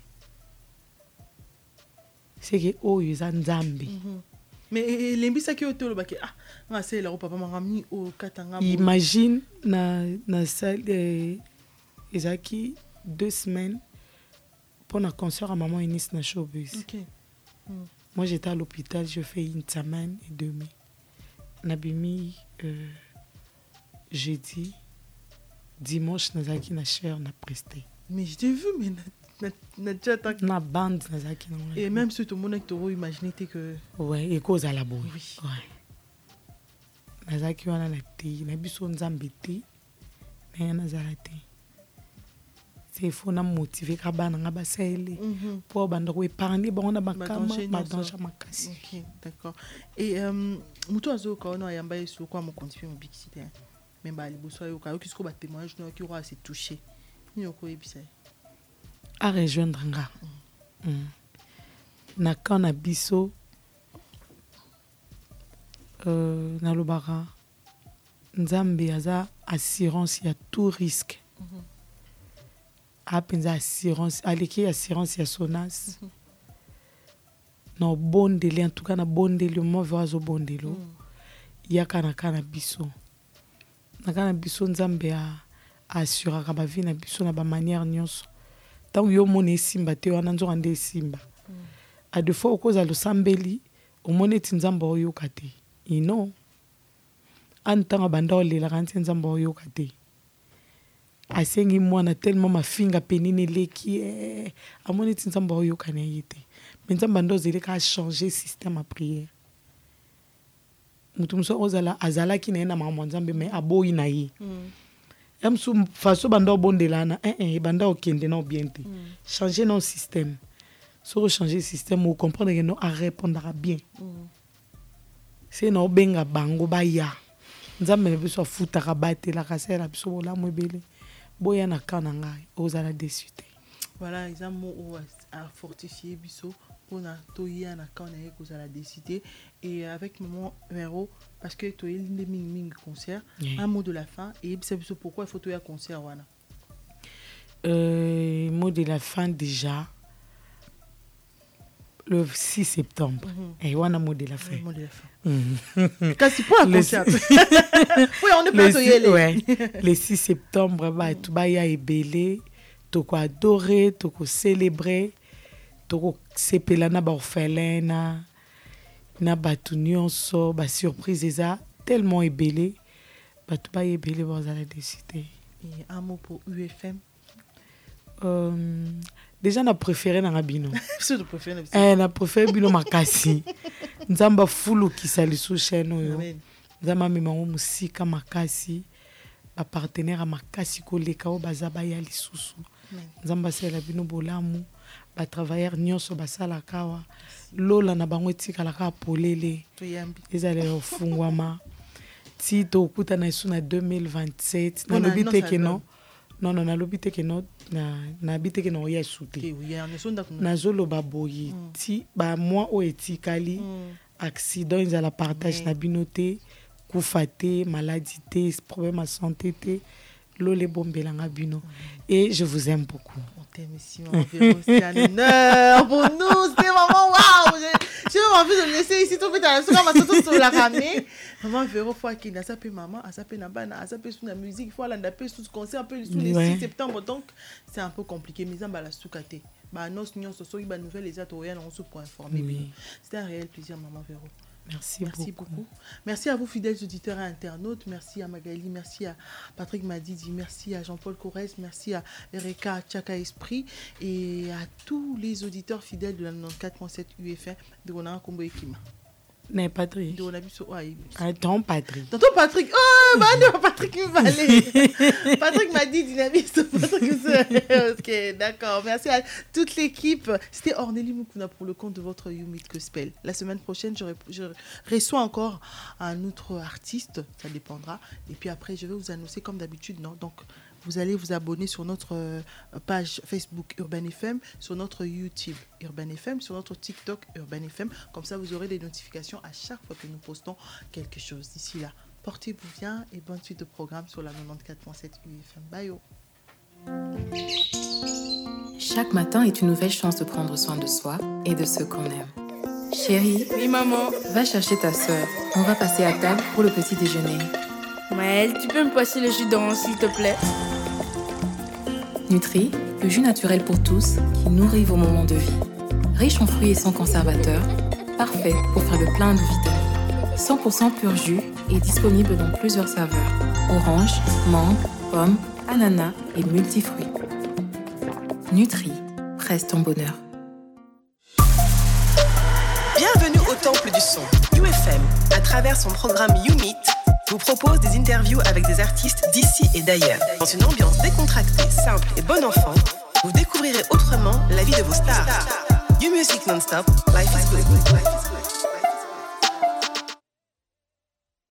c'est que oyo eza nzambe mm-hmm. mais lembisa ki otolo baki ah nga sela o papa mangami o katanga imagine na na salle eh, ezaki deux semaines pour un concert à maman Eunice na showbiz. Okay. Mm. Moi j'étais à l'hôpital, je fais une semaine et demie. Nabimi euh, jeudi, dimanche nazaki na cher na presté. Mais je t'ai vu mais na na déjà ta na bande nazaki na. Et même si tout le monde to imaginer que ouais, et cause à la boue. Oui. Ouais. Nazaki wana na te, na biso nzambe te. Na nazala te. C'est faut na motiver ka bana nga basaele pour banda ko épargner bon na bakama badanja makasi. OK, d'accord. Et euh muto azo ka ona yamba yesu kwa mo continuer mo bikisite. Même ba liboso yo ka yo kisko ba témoignage no ki ro assez touché. Ni oko ebisa. A rejoindre nga. Mm. Mm. Na kana biso euh na lobara nzambe aza assurance ya tout risque. Mm-hmm. Apenza assurance aleki assurance ya Sonas mm -hmm. na bondeli en tout cas na bondeli mo vazo bondelo mm. ya kana kana biso na kana biso nzambe a assura ka ba vie na biso na ba manière nyonso tant yo moni simba te wana nzo ande simba mm. a de fois okoza lo sambeli o moni tinzamba oyo kate ino antanga banda olela kanti nzamba oyo kate asengi mwana tellement mafinga penine leki eh, amoni tinzamba oyo kana yete mais nzamba ndo zele ka changer système à prière mutu muso ozala azala ki na mama nzambe mais aboyi na yi mm. yamsu faso banda bondelana eh eh banda okende na bien te mm. changer non système so changer système ou comprendre que non à répondre bien mm. c'est no benga bango baya nzambe ne biso futa ka batela ka sera biso la mobile boya na kana ngai ozala desute voilà ils ont à fortifier biso ona toya na kana ye kozala desute et avec maman Vero parce que to il des ming ming concert yeah. Un mot de la fin et c'est biso pourquoi il faut toya concert wana euh mot de la fin déjà le six septembre mm-hmm. Et wana mot de la fin mot de la fin mm-hmm. Kasi pour un concert oui on est pas le, ouais. Le six septembre ba tu ba ya ebele to ko adorer to ko célébrer to ko sepela na ba orphelin na ba nyonso ba surprise eza tellement ebele ba tu ba ebele ba za la décider. Et un mot pour U F M. Euh, déjà na préféré na bino. C'est le préféré. Eh na préféré bino makasi. Nzamba fulu kisali sous chaîne oyo. Nzamba memango musika makasi. Ba partenaire makasi koleka o bazaba ya lisusu. Nzamba sela bino bolamu. Ba travailleur nyonso basala kawa. Lola na bango tika la ka polele. Ezale ofungwama. Ti to kuta na isu na deux mille vingt-sept. Na lobite ke non. Non non na lobite ke non na na bite ke non ya souté. Na zolo baboyi ti ba moi o etikali accident ils à la partage na binoté kufate maladie té problème à santé té lolé bombelanga bino et je vous aime beaucoup. On t'aime ici c'est un honneur pour nous, c'est vraiment waouh. J'ai envie de me laisser ici tout vite à la sur ma photo sur la ramener. Maman Véro, faut qu'il a sapé maman, a sapé nabana, a sapé sous la musique, il faut aller taper sous ce concert, un peu sous les Ouais. six septembre, donc c'est un peu compliqué. Mais ça, bah la soukate. Bah nos nions ce soir, il va nouvelle les atoyens on se pour informer. Oui. C'était un réel plaisir, maman Véro. Merci, Merci beaucoup. beaucoup. Merci à vous, fidèles auditeurs et internautes. Merci à Magali, merci à Patrick Madidi, merci à Jean-Paul Corrèze, merci à Erika Tchaka Esprit et à tous les auditeurs fidèles de la quatre-vingt-quatorze point sept U F M de Rona Kombo Ekima. Mais Patrick. De Rona Biso. Attends, Patrick. Tonton Patrick. Oh, bah non, Patrick Mbalé. Patrick m'a dit dynamiste. Ok, d'accord. Merci à toute l'équipe. C'était Ornélie Moukouna pour le compte de votre Youmit Gospel. La semaine prochaine, je, je reçois encore un autre artiste. Ça dépendra. Et puis après, je vais vous annoncer comme d'habitude. Non, donc, vous allez vous abonner sur notre euh, page Facebook Urban F M, sur notre YouTube Urban F M, sur notre TikTok Urban F M. Comme ça, vous aurez des notifications à chaque fois que nous postons quelque chose. D'ici là, portez-vous bien et bonne suite de programme sur la quatre-vingt-quatorze point sept U F M. Bye. Oh. Chaque matin est une nouvelle chance de prendre soin de soi et de ceux qu'on aime. Chérie, oui maman, va chercher ta sœur. On va passer à table pour le petit déjeuner. Maëlle, tu peux me passer le jus d'orange s'il te plaît? Nutri, le jus naturel pour tous qui nourrit vos moments de vie. Riche en fruits et sans conservateur, parfait pour faire le plein de vitamines. cent pour cent pur jus est disponible dans plusieurs saveurs. Orange, mangue, pomme, ananas et multifruits. Nutri, presse ton bonheur. Bienvenue au Temple du Son. U F M, à travers son programme YouMeet, vous propose des interviews avec des artistes d'ici et d'ailleurs. Dans une ambiance décontractée, simple et bon enfant, vous découvrirez autrement la vie de vos stars. You Music non-stop, life is good.